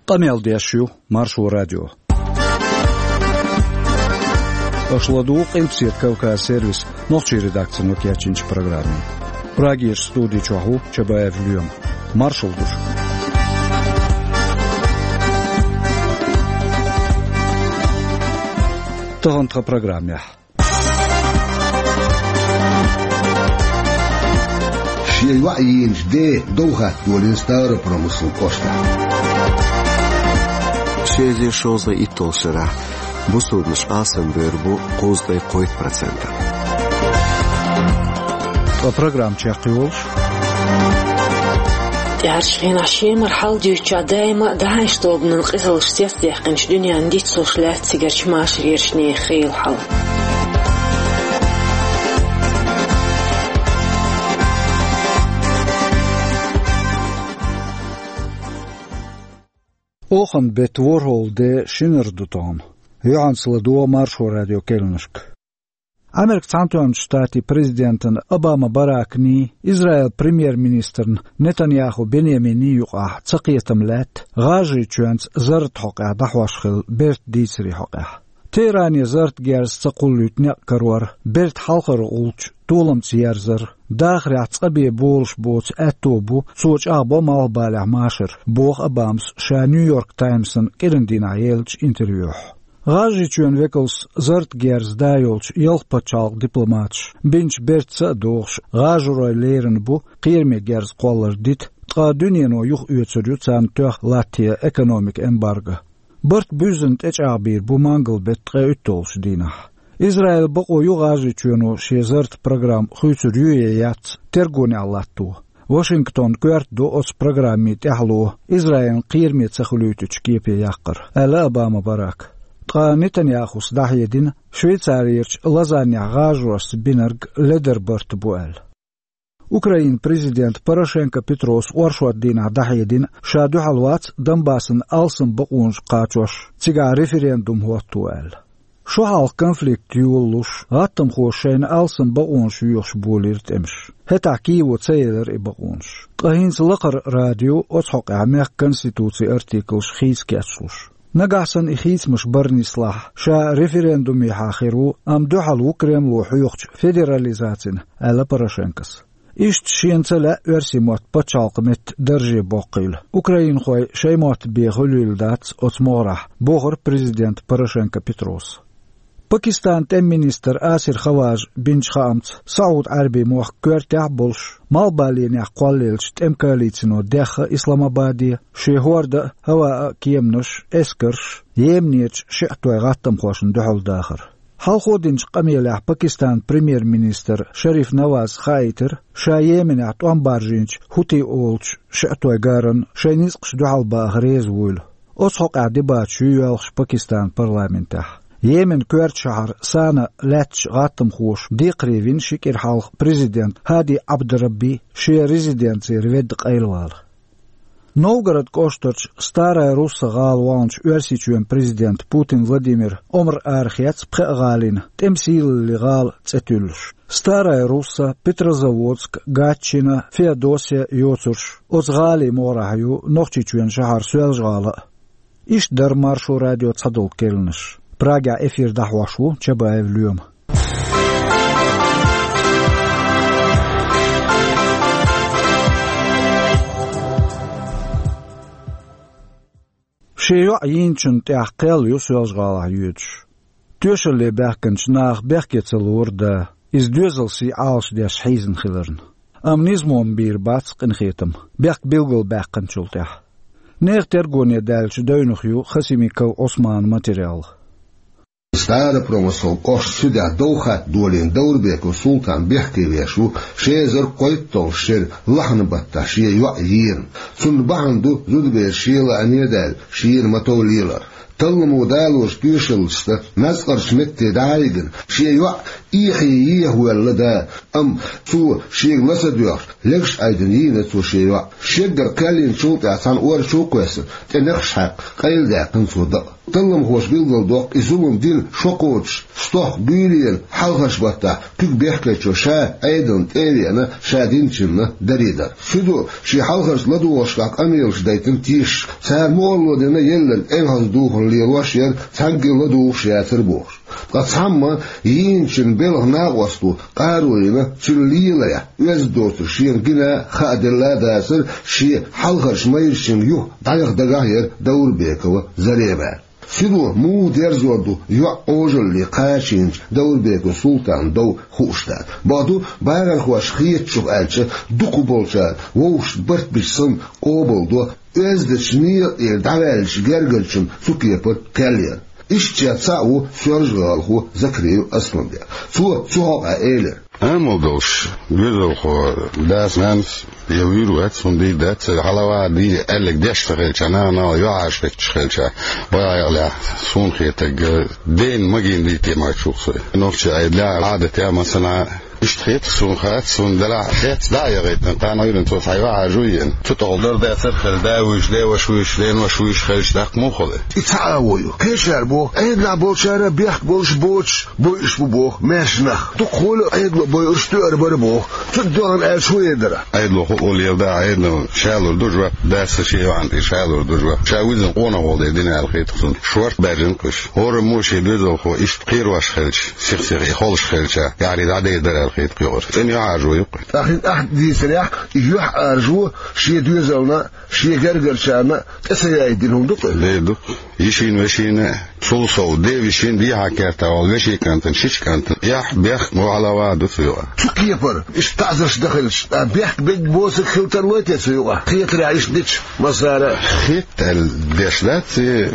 Тамел дешью маршу радио. Ашладук импсет Кавказ сервис ночи редакция нокиячинч программе. Прагиш студии чаху Чабаев Льем. Маршал душ. Тагантха программе. Шей ваин жде долго долин старый промысл кошта. Шейзи шоза и толшера. Бусудниш асамбербу қоздай қойт процента. По программе чахтиолш. Яршлин ашемар халдюча дайма дай чтобы нанқисал штестях канч дуня андит сошлят сигарч маш рершне хейл хал. Охан бетворхол де шинердутон. Јансла дуо маршу радио келнушк. Америк Цантуан штати президентен Обама Баракни, Израил премьер-министр Нетаньяху Беньямин юqa цақиятам лат, غاجي чуанц зарт хоқа дахвашхил берт дисри хоқа. Тирани зарт герс цақуллют неқкарвар, берт халқар улч, толам циярзар, дахри ацқаби болш боц әттобу, соч ағба мал балях машыр, бог Обамс ша Нью-Йорк Таймсон керендина елч интервьюх. غاجي چون وکلس زرت گرز دایولش یلخ پچال دیپلماتش بینچ برتس دوغش غاجروی لیرن بو قیرمی گرز قولر دیت تقا دنیانو یخ اویتسریو تان توخ لاتیا اکونومیک امبارگا برت بوزنت اچ عبیر بو مانگل بت تقا اتولش دینا İsrail بقو یو غاجي چونو شی زرت program خویتسریو یات ترگونی اللاتو Washington كورت دو اوس programmi تحلو إسرائيل قيرمي تسخلوتش كيبي يقر ألا أباما باراك نتنياهو دحيدين شويتساريرش لازانيا غاجوس بينرغ ليدربرت بوال Украин президент Порошенко Петрос оршуат дина дحيدين شادو حلوات دنباسن алсын بقونش قاچوش تيغا ريفرендум هوتوال شو حال конфликт يولوش غاتم خوشين алсын بقونش يوش بوليرت امش هتا كيو تسيلر بقونش قهينس لقر راديو أصحق عميق كونستيتوسي ارتيكلش خيس كاتشوش نجاسن إخيس مش برني صلاح شا ريفرندوم يحاخرو أم دوحل وكريم وحيوخش فيدراليزاتين على باراشنكس إشت شينتلا ورسيموت بتشالق مت درجة بوقيل أوكراين خوي شيموت بيغلول دات أتمورح بوغر بريزيدنت باراشنكا بيتروس باكستان تم مينستر آسر خواج بنش خامت سعود عربي موخ كورتاح بولش مالبالين يقواليلش تم كاليتسنو داخل إسلام آبادي شهورد هوا كيمنش اسكرش يمنيتش شعتوي غاتم خوشن دحول داخر حال خودنش قميلح باكستان بريمير مينستر شريف نواز خايتر شا يمن اعتوان بارجينش هوتي اولش شعتوي غارن شاينيسقش دحول باغريز ويل أصحق عدبات شيوالش باكستان برلامنتح يمن كورت شهر سنة لاتش غاتم خوش ديقريفين شكر حالق بريزيدنت هادي عبد ربي شي ريزيدنتي ريدق ايلوال نوغراد كوشترش ستارا روسا غال وانش ورسيچوين بريزيدنت بوتين فلاديمير عمر ارخياتس بخي غالين تمثيل اللي غال تساتولش ستارا روسا بترزاوودسك غاتشينا فيادوسيا يوتسرش اوز غالي موراهيو نوخچيچوين شهر سوالج غالا ايش در مارشو راديو تصدل كيلنش Praga efir dahwashu Çabaev Lüyum. Şeyo yinçin tahqel yusuzgala yüç. Tüşle berkenç nach berketselurda iz düzelsi alş des heisen khilern. Amnizmon bir batqin khitam. Berk bilgul berkenchultah. Nechter gone dalch deunukhyu khasimiko Osman material. Старый промысел кош сюда доуха долин дурбеку султан бехкевешу шезер койттол шер лахн батта шие юаир сун баханду зудбе шила анедал шир матолилар تلمو دالوش تيشلست نسقر شمت دايغن شيوا إيحي ولا دا تو شيغ لسدور لكش أيدنين تو شيوا شجر كالين شوط عشان أور شو كويس تنخش حق قيل دا قنصو دا تلم هوش بيلدل دوق إزولم دين شوكوتش ستوخ بيلين حلقش بطا تك بيحكيشو شا أيدن تيرينا شادين شلنا دريدا فدو شي حلقش لدوش كاك أميلش دايتن تيش سار مولو دينا يلن إنهاز دوخن ليلوشير تنقل لدوش ياتر بوش قصحما ينشن بيلغ ناغوستو قاروينا تليليا يزدوتو شين جنا خاد الله داسر شي حلقش ميرشن يو دايغ دقاهير دور بيكو زريبا فدو مو درزوردو يو اوجل لي قاشينج دور بيكو سلطان دو خوشتا بعدو باغر خوش خيت شوف ألش دوكو بولشا ووش برت بشسن قوبل دو ازدش نير دعوالش جرجلشن سوكيبر كالير إشتيا تساو سورجالخو زكريو أصلا بيا تو عائلة Moldoos, das mens, je weet van die dat, hallo die elk desvergeltje, nou ja aspectje, waar ja zo'n getek, den magin die thema zoeken. Nog je ja aardig ja maar sana. اشتريت سون خات سون دلع دات دايرة كان أيضا توصي عجوين تطول ده ترخل ده وش لين وش خلش داك مخله يتعاويو كيشار بو أيدنا بوشارة بيح بوش بوخ ماشنخ تقول أيدنا بوش تقر بربوخ تدون شوية درا أيدنا قول يدا أيدنا شالور دجوا داس شيء عندي شالور دجوا شاويزن قونا والله دينا الخيط خصن شورت بارجنكش هور موش يدوزو خو إشتقير واش خلش سيخ يخلش خلشة يعني ده درا الخيط قيور إني عارجو يبقى أحد دي سريع يح أرجو شيء دوزلنا شيء جرجر شانا تسيا يدينهم دقة ليه دق يشين وشين صوصو ده وشين بيها كارتا والوشي كانتن شيش كانتن يح بيخ مو على وعد فيوا كيفر استعزش دخلش بيحك بيج بوسك خلتر لويت فيوا خيط رعيش ديش مسارة خيط الدشلات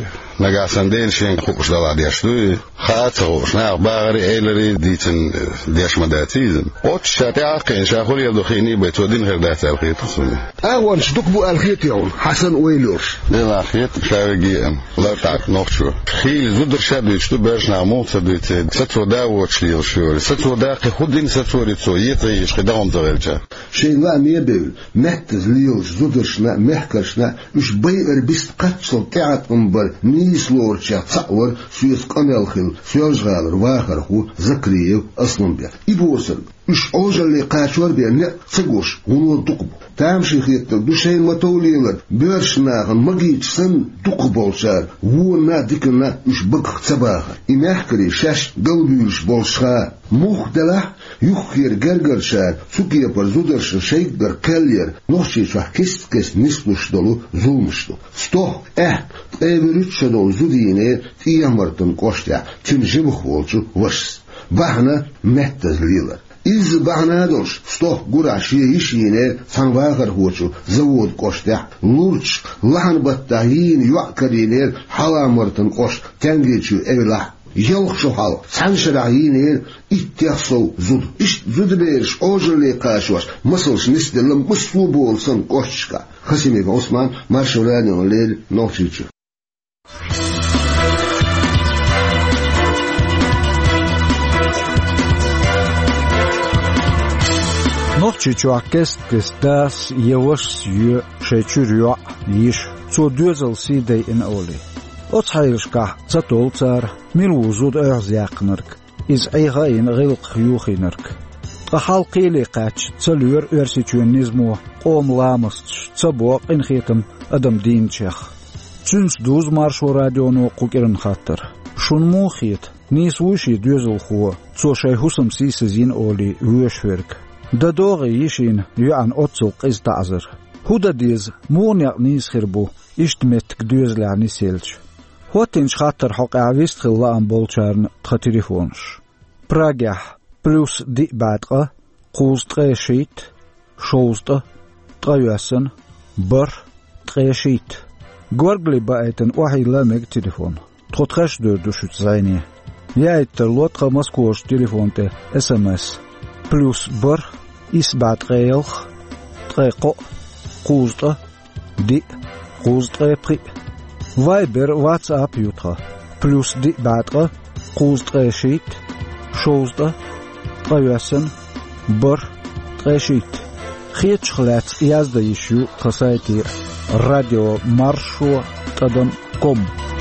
نجاسن دين شين خوش دلع ديشلو خاطر ناق باغري ايلري ديتن ديش مداتيزن وتشتي عقين شاخول يبدو خيني بيتودين غير دات الخيط اول شدقبو الخيط يوم حسن ويلوش لا خيط شاوجي لا تعرف نوخشو خيل زدر شادو يشتو باش نعمول سدويت ستو داوتش ليل شوري ستو داقي خدين ستوري تو يطيش خدام زغيرجا شيء لا ميبل محتز ليلش زدرشنا محكرشنا مش بيقر بيست قتل قاعد انبر نيسلور شا تصور سويس قميل خيل سيرج غالر واخر خو زكريو أصلا بيا يبوصل مش أوجل اللي قاشور بيا تسقوش ونور دقبو تامشي خيطة دوشين متوليلر بيرشناغن مجيج سن دقبول شار وونا ديكنا مش بق تباخر إماحكري شاش قلبيش بولشخا موخ دلح يخير جرجر شار سوكيا برزودرش شيكدر كالير نوشي شوح كست نسلوش دولو زومشتو ستوح ايبريتش دول زوديني تيامرتن قوشتع تنجمخ والشو وشس بحنا محتز ليلر إز بحنا دولش ستوح قرع شيشيني سنواغر هوشو زود قوشتع لورش لحن بطاهين يعكريني حلامرتن قوش تنجيشو ايلح يلخشو حال سنشرعيني اتيخصو زود زود بيرش اوجلي قاشوش مسلش نستلم مسلو بولسن قوشكا خسيمي عثمان مارشوراني وليل نوشيشو Nochchichu akest das yewas yu shechuryo yish zu düzel sidei in oli. Otshayrishka zatoltsar milwuzud erzyaknirk iz aygayn gilq yuxinirk. Qahalqili qach tsalur ersichunizmu qomlamast tsaboq in khitam adam dinchakh. Tsuns duz marsho radionu qukirin khatter. Shunmu khit niswushi düzel khu zu shayhusam sisizin oli wöshwerk. Da dore yishin yuan otzuk is ta'zir. Huda diz muuniaq niis khirbu ishtmet gdüzlani selch. Hotin schatter hoq avist khillaan bolcharn tkhatifonsh. Pragah plus di badqa quztreshit showsta tqayasan bar treshit. Gorgli baeten wahila meg telefon. Tkhotresh dördüşüt zayni. Yaiter lotqa maskosh telefonte SMS. plus bar isbat reelch treqo quzta di quztre pri Viber WhatsApp yutha plus di batqa quz tqeshit shozda tqayasan bir tqeshit khit khlat yazda yishu qasayti radio marshu tadan.com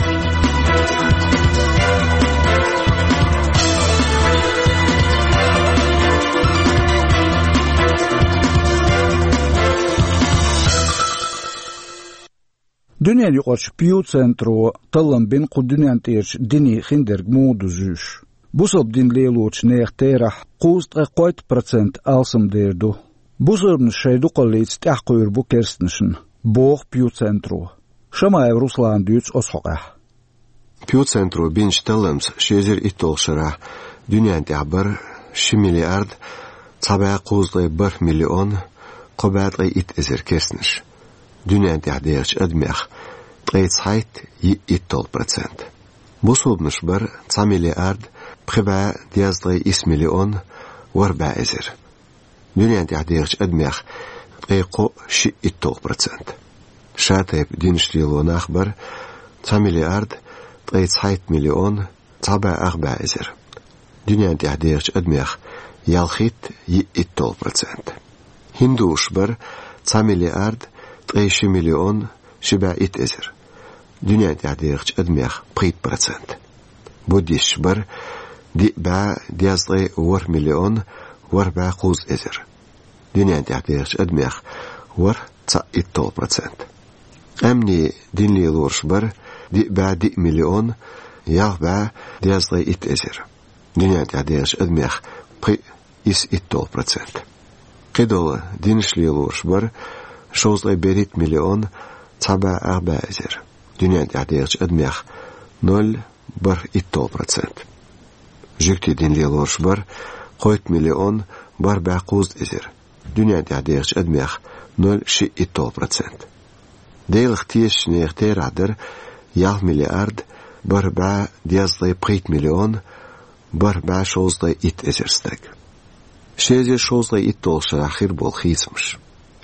Dünyan yuqarşı piyu centru tallan bin qudunyan tiyarç dini xinderg modu züş. Bu sob din leluç neex terah qust qoyt procent alsam derdu. Bu sobn şeydu qalliç taquyur bu kerstnişin. Boğ piyu centru. Şamayev Ruslan düç oshoqah. Piyu centru binç tallams şezir itolşara dünyan tiabar 1 milyard tabaya quzlay 1 milyon qobatay it ezer kerstniş. Dünyan tiadiyarç admiyaq qeytsayt 70%. Bu sobniş bir 1 milyard pxiba diyazdlay 1 milyon warba ezer. Dünyan tiadiyarç admiyaq qeyqo 70%. Şatayb dinişliyalonaq bir 1 milyard qeytsayt milyon taba ağba ezer. Dünyan tiadiyarç admiyaq yalxit 70%. Hinduş bir 1 milyard 3 milyon şiba it ezer. Dünya tiadiyarç admiyaq 5%. Buddhish bir ba diyazdlay 1 milyon warba quz ezer. Dünya tiadiyarç admiyaq war 70%. Amni dinliyalorş bir ba 1 milyon yağba diyazdlay it ezer. Dünya tiadiyarç admiyaq 70%. Qidol dinişliyalorş bir şozlay 1 milyon taba ağba ezer. Dünya tiadiyarç admiyaq 0,1%. Jükti dinliyalorş bir qoyt milyon warba quz ezer. Dünya tiadiyarç admiyaq 0,6%. Deyliq tiyeş neehteradır yağ milyard warba diyazdlay 5 milyon warba şozlay it ezerstek. Şezir şozlay it olşara axir bol xismiş.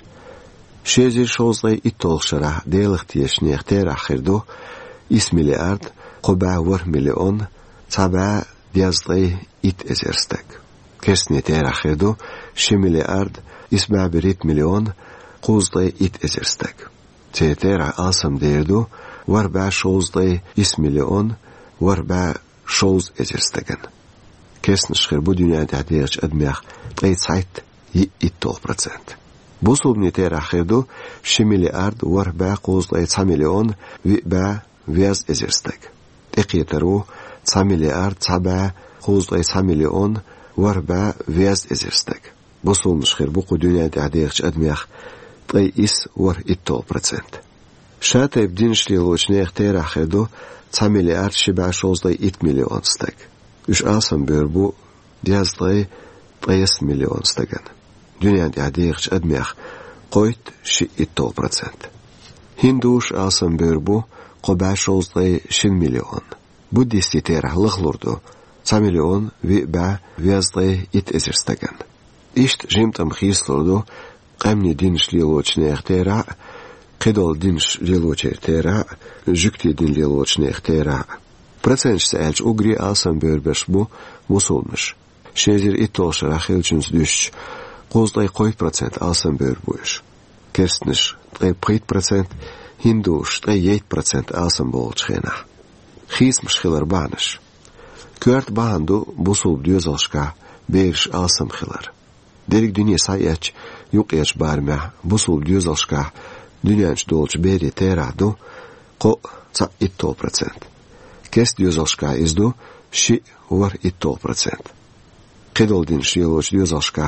Şezir şozlay it olşara deyliq tiyeş neehtera axirdu 1 milyard qoba 1 milyon taba diyazdlay it ezerstek. Kersnetera axirdu 1 milyard 1 milyon quzlay it ezerstek. Tetera alsam derdu warba şozlay 1 milyon warba şoz ezerstegen. Kersnişxir bu dünyada adiyarç admiyaq qeytsayt 70%. Bu sobnetera axirdu 1 milyard warba quzlay 1 milyon ba viyaz ezerstek. Eqiyetaru 1 milyard taba quzlay 1 milyon warba viyaz ezerstek. Bu sobnişxir bu dünyada adiyarç admiyaq is war 70%. Şatayb dinişliyaloç neehtera axirdu 1 milyard şiba şozlay 2 milyon stek. Üç alsam bör bu diyazdlay 3 milyon stegen. Dünyada adiyarç admiyaq qoyt 70%. Hinduş alsam bör bu qoba şozlay 1 milyon. Bu distitera lığlurdu 1 milyon ba viyazdlay it ezerstegen. İşt jimtam xislurdu qamni dinişliyaloç neehtera qidol dinişliyaloç ertera jükti dinliyaloç neehtera. Procençsi elç ugri alsam börbeş bu musulmuş. Şezir itolşar axilçüns düşç. Qozlay qoyt procent alsam bör buyuş. Kerstniş 5%, hinduş 7% alsam bolçxena. Xismiş xilar banış. Kürt bandu busul düzalşka beriş alsam xilar. Derik dünya sayaç yok eç barma busul düzalşka dünyanç dolç beri teradu qo 70%. Kes düzalşka izdu şi var 70%. Qidol dinişliyaloç düzalşka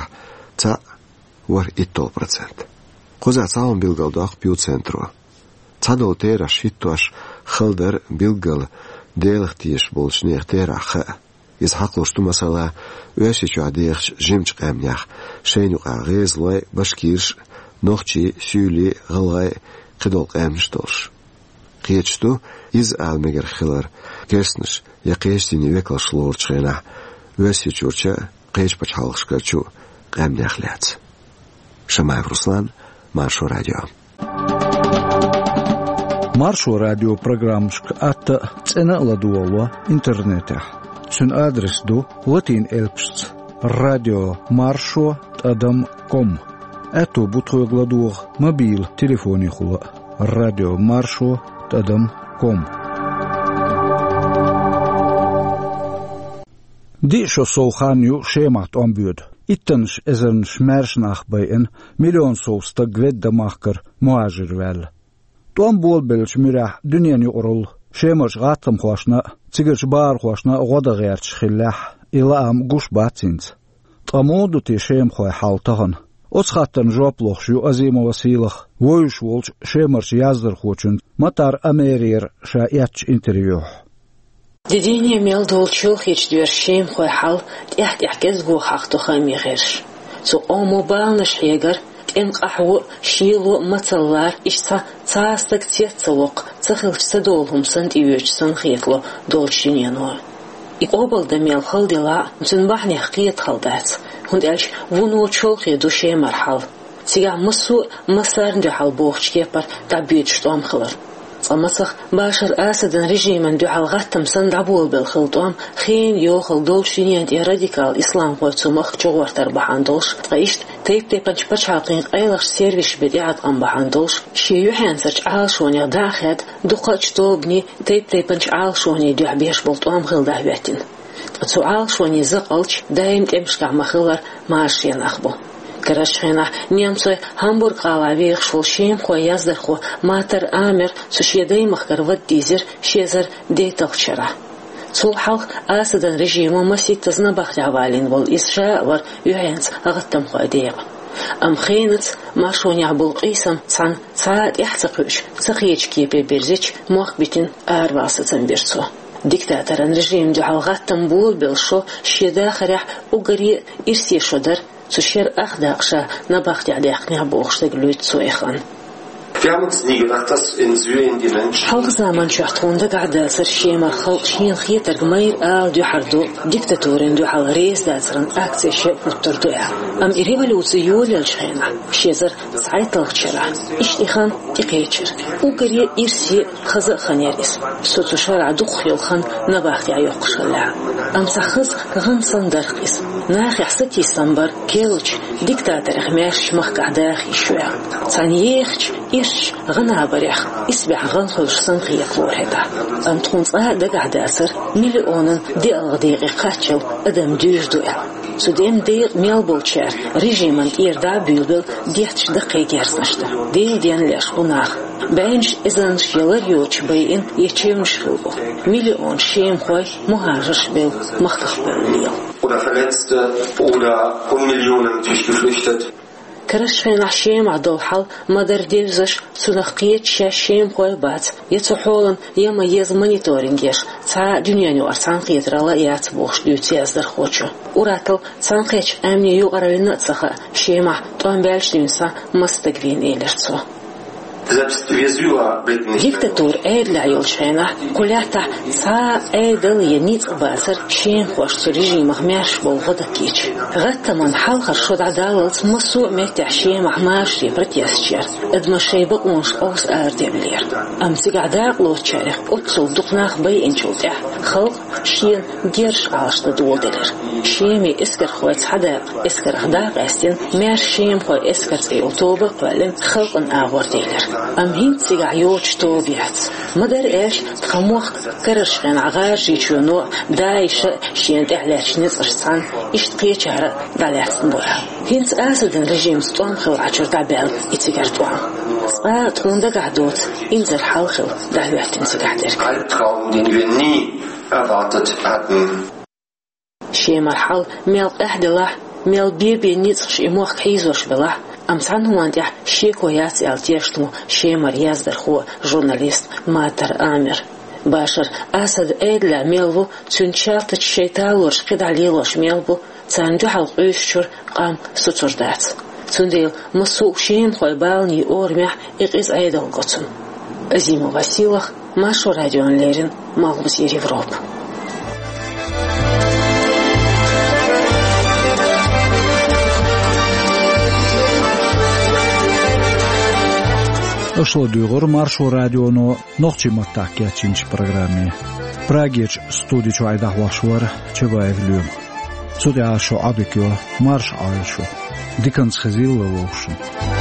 var 70%. Qoza sağım bilgaldoq piyu centru. Cadol tera şittuaş xildar bilgal deyliq tiyeş bolç neehtera xa. Iz haqloştu masala öşeçu adiyx jimç qamnyaq şeynuq ağızlay başkirş noqçi süli gılay qidol qamştolş. Qiyçtu iz almeger xilar kersniş yaqeştini veklaşlorçxena öşeçurça qeçpaç halqşkarçu qamnyaqlat. Şamayev Ruslan, Marşo Radio. Маршо радио программшк атта цена ладуалва интернете. Сун адрес ду латин элпшц радио маршо адам.com. Эту бутхой гладух мобил телефони хула радио маршо адам.com. Ди шо соуханью шемат амбюд. Иттенш эзен шмершнах байен миллион соуста гведда махкар муажирвел. Туан болбелч мирах дуньян юрул шемаш гаттам хошна цигерш бар хошна года герч хиллах илаам гуш бацинц. Тамоду ти шем хой халтаган. Оцхаттан жоплохшу азима василах воюш волч шемарш яздар хочун матар америр ша яч интервью. Дидиния мел долчул хич двершем хой хал тяхтяхкез го хахту хамигерш. Цу омобалнаш хегар قحو شيلو متلار إشتا تاستك تيتسوق تخلص دولهم سنت يوش سنخيطلو دولشينينو إقابل دميل خلدي لا تنبحني حقيقة خلدات هند إيش ونو تشوخي دوشي مرحل تيجا مسو مسار نجحل بوخش كيبر تعبيدش توام خلر صمسخ باشر أسدن رجيما دو حلغتم سندعبول بالخلطوام خين يوخل دولشينيان دي راديكال إسلام قوتو مخ جوار تربحان دولش تغيشت تيب بنش بچاقين قيلغش سيرفيش بديعات أنبحان دولش شي يوحان سرچ عالشوني داخد دوقاش توبني تيب بنش عالشوني دو عبيش بلطوام خل دهواتين تغتو عالشوني زقلش دايم تمشكع مخلر ماشين أخبو كرشخنا نيمسوي هامبورغ قالاويخ شولشيم خو يازدر خو ماتر آمر سوشيداي مخكر وديزر شيزر ديتلخشرا سول حلق آسدن رجيمو مسيك تزنا بخجعوالين والإسشاء ور يوهينس أغتم خو أديب أم خينت ماشون يعبول قيسم تسان ساعد يحتقوش تخيج كيبي برزيج موخ بيتين آرواسة برسو ديكتاترن رجيم دو حلغتم بول بلشو شيدا خريح وقري إرسي شدر سوشير أخداقشا نباخت يعديقني عبوخشتك لويت سويخان. Wir haben uns nie gedacht, dass in Syrien die Menschen... حلق زمان شحتون دا قعدا سر شيمار خلق شين خيتر قمير دو حردو ديكتاتورين دو حال ريس داترن أكتي شيء متردويا أم إريبالوتي يولي الشخينا شيزر سعيت الخشرا إشتخان تقيتشر وقري إرسي خزق خانيريس سوتو شارع دخيل خان نباخي عيوقش الله أم سخز غنصن درقيس ناخي حسكي سنبر كيلوش ديكتاتر خميش مخ قعداخي شويا تانييخش إيش غنا بريخ إسبع غنخلش سنخيق لوحدا أم تكون صاعدة قاعدة أسر مليون دي أغديقي قاتشل أدم دوش دوئل سوديم ديق ميل بولشار ريجيمان إيردا بيلبل ديحتش دقيق يرسنشتا دين ليش بناخ بينش إذن شيلر يوتش بيين يتشيمش خلبو مليون شيم خوي مهاجرش بيل مختخ بيل oder Verletzte oder Millionen durchgeflüchtet. كرشفين عشيم عدو حل مدر ديفزش سنخقيت شاشيم خوي بات يتحولن يما يز مونيتورينجيش تا دنياني وارسان قيتر لا ياتبوش ديوتي ازدر خوچو وراتل سانقيش امني يو قروين نتسخ شيمع طوان بالش دينسا مستقرين ايلرتسو ديكتاتور لا يلشينا كلها سا ايدل ينيت باسر شين خوش ريجيم مخماش بالغدا كيش غتا من حلقه شود عدالت مسوء ميتع شي محماش يبرت يسجر ادما شي بقونش اوس اردبلير امسي قعدا لو تشارخ اوتسو دقناخ بي انشوتع خلق شين جيرش عاشت دولدلر شيمي اسكر خوات حدا اسكر خداق استين مير شيم خو اسكر سي اوتوبر قالن خلق ان اغور ديلر أم هين تيجا يوتش توبيات مدر إيش تخموخ كرش غن عغاش يشونو دايش شين تحلاش نصرسان إيش تقيش هرا داليات نبوها هين تأسد الرجيم ستوان خو عشر دابل يتيجر توان سقا تكون دا قعدوت إنزر حال خو دالوات تنسيقعدر Albtraum, den wir nie erwartet hatten. شي مرحل ميل أحدلح ميل بيبي نيتش إموخ حيزوش بلح أمسان هو عندي شيكو ياسي التيشتمو شي مرياز درخو جورناليست ماتر آمر باشر أسد إيدلا ميلبو تنشالت الشيطالوش قد عليلوش ميلبو تانجو حلق عيششور قام ستردات تنديل مسوق شين خوي بالني أورمح إقيز أيدل قطن أزيمو واسيلخ ماشو راديون ليرين مالبس يريفروب Ошло дюгор маршо радионо нохчи маттакя чинч программе. Прагич студичу айдахвашвар чебаевлюм. Судя шо абикё марш айлшо. Диканс хазил ловушн.